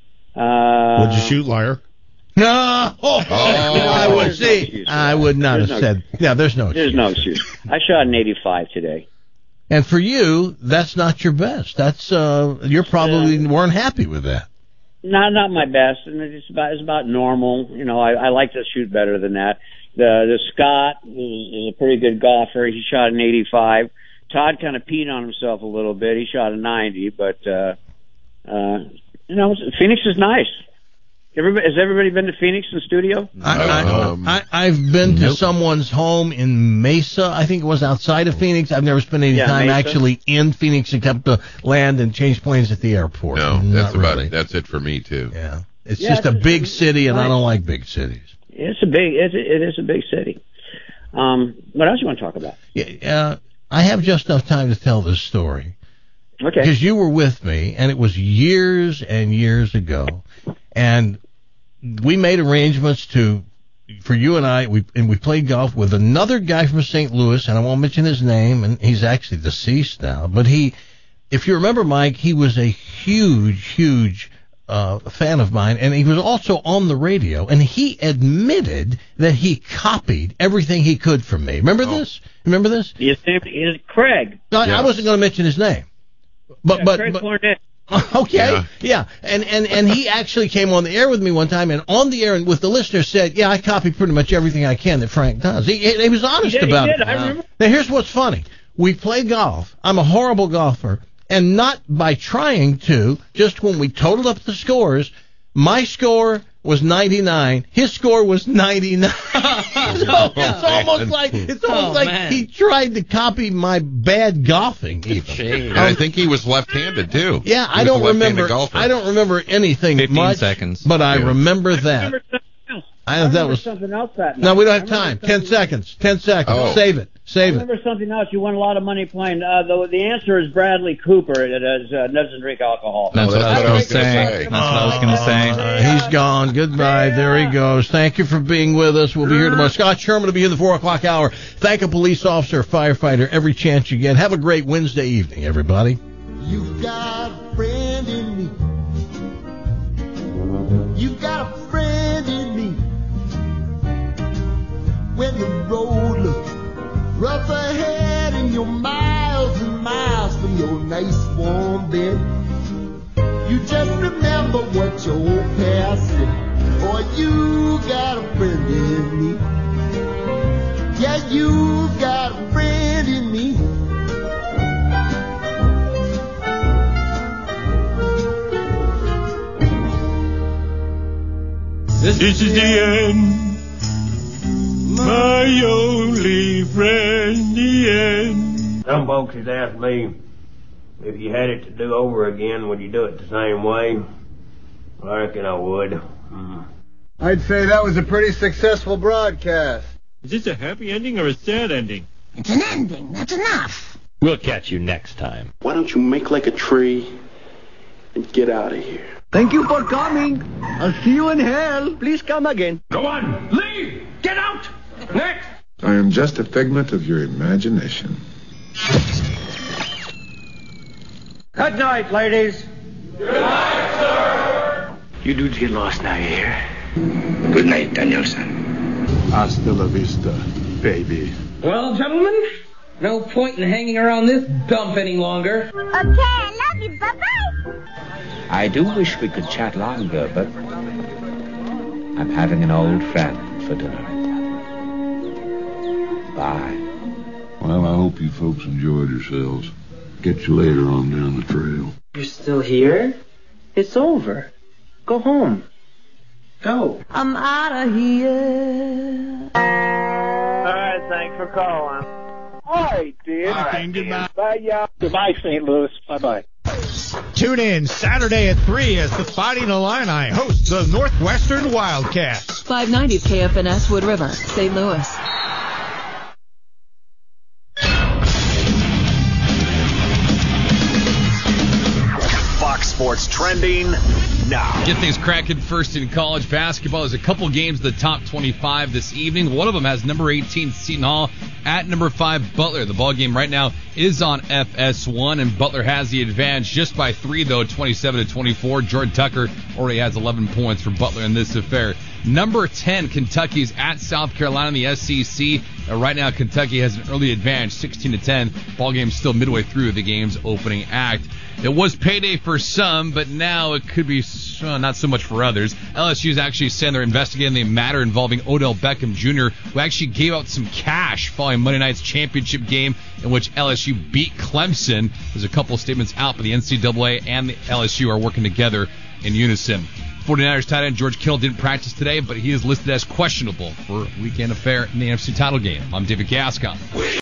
Uh, What'd you shoot, liar? No, oh, I would there's no see. excuse for I that. would not There's have no- said. Yeah, there's no. There's no excuse. I shot an eighty-five today. And for you, that's not your best. That's uh, you're probably weren't happy with that. Not not my best, and it's about it's about normal. You know, I, I like to shoot better than that. The the Scott is, is a pretty good golfer. He shot an eighty-five. Todd kind of peed on himself a little bit. He shot a ninety, but uh, uh, you know, Phoenix is nice. Everybody, has everybody been to Phoenix in studio? I, Um, I, I, I've been to nope. someone's home in Mesa. I think it was outside of Phoenix. I've never spent any Yeah, time Mesa. actually in Phoenix except to land and change planes at the airport. No, Not that's about really. it. That's it for me, too. Yeah. It's Yeah, just a it's- big city, and I nice. don't like big cities. It's a big. It's, it is a big city. Um, what else you want to talk about? Yeah, uh, I have just enough time to tell this story. Okay. Because you were with me, and it was years and years ago, and we made arrangements to, for you and I, we and we played golf with another guy from Saint Louis, and I won't mention his name, and he's actually deceased now, but he, if you remember, Mike, he was a huge, huge uh, fan of mine, and he was also on the radio, and he admitted that he copied everything he could from me. Remember this? Remember this? His name is Craig. No, I wasn't going to mention his name. But, Yeah, but, Craig but Cornett. okay, yeah. Yeah. and, and and he actually came on the air with me one time, and on the air and with the listener said, "Yeah, I copy pretty much everything I can that Frank does." He, he, he was honest He did, he about did, it. I remember. Now, here's what's funny: we play golf. I'm a horrible golfer, and not by trying to. Just when we totaled up the scores, my score was ninety-nine. His score was ninety-nine. So it's almost like it's almost Oh, like man. he tried to copy my bad golfing. Even. And I think he was left-handed, too. Yeah, He I was don't a left-handed remember. golfer. I don't remember anything Fifteen much, seconds. but I Yeah. remember that. Remember something else. I, I that remember was something else that no. night. We don't have I remember time. Ten something- seconds. Ten seconds. Oh. Save it. I Save it. remember something else. You won a lot of money playing. Uh, the, the answer is Bradley Cooper. It is, uh, doesn't drink alcohol. That's what I was that's what I going was to gonna say. say. That's what I was going to say. Uh, he's gone. Goodbye. There he goes. Thank you for being with us. We'll be here tomorrow. Scott Sherman will be here the four o'clock hour. Thank a police officer, or firefighter, every chance you get. Have a great Wednesday evening, everybody. You've got a friend in me. You've got a friend in me. When the road looks rough ahead and you're miles and miles from your nice warm bed, you just remember what your old past said. Boy, you got a friend in me. Yeah, you've got a friend in me. This is the end, my only friend, the end. Some folks has asked me, if you had it to do over again, would you do it the same way? I reckon I would. Mm. I'd say that was a pretty successful broadcast. Is this a happy ending or a sad ending? It's an ending. That's enough. We'll catch you next time. Why don't you make like a tree and get out of here? Thank you for coming. I'll see you in hell. Please come again. Go on, leave! Get out! Next! I am just a figment of your imagination. Good night, ladies. Good night, sir. You dudes get lost now, you hear? Good night, Danielson. Hasta la vista, baby. Well, gentlemen, no point in hanging around this dump any longer. Okay, I love you. Bye-bye. I do wish we could chat longer, but I'm having an old friend for dinner. Bye. Well, I hope you folks enjoyed yourselves. Get you later on down the trail. You're still here? It's over. Go home. Go. I'm out of here. All right, thanks for calling. All right, dude. All right, goodbye. Bye, y'all. Goodbye, Saint Louis. Bye-bye. Tune in Saturday at three as the Fighting Illini host the Northwestern Wildcats. five ninety K F N S Wood River, Saint Louis. Fox Sports trending now. Get things cracking first in college basketball. There's a couple games in the top twenty-five this evening. One of them has number eighteen Seton Hall at number five Butler. The ball game right now is on F S one, and Butler has the advantage just by three, though, twenty-seven to twenty-four. Jordan Tucker already has eleven points for Butler in this affair. Number ten, Kentucky's at South Carolina in the S E C. Uh, right now, Kentucky has an early advantage, sixteen to ten. Ball game still midway through the game's opening act. It was payday for some, but now it could be uh, not so much for others. L S U's actually saying they're investigating the matter involving Odell Beckham Junior, who actually gave out some cash following Monday night's championship game in which L S U beat Clemson. There's a couple of statements out, but the N C double A and the L S U are working together in unison. forty-niners tight end George Kittle didn't practice today, but he is listed as questionable for a weekend affair in the N F C title game. I'm David Gascon.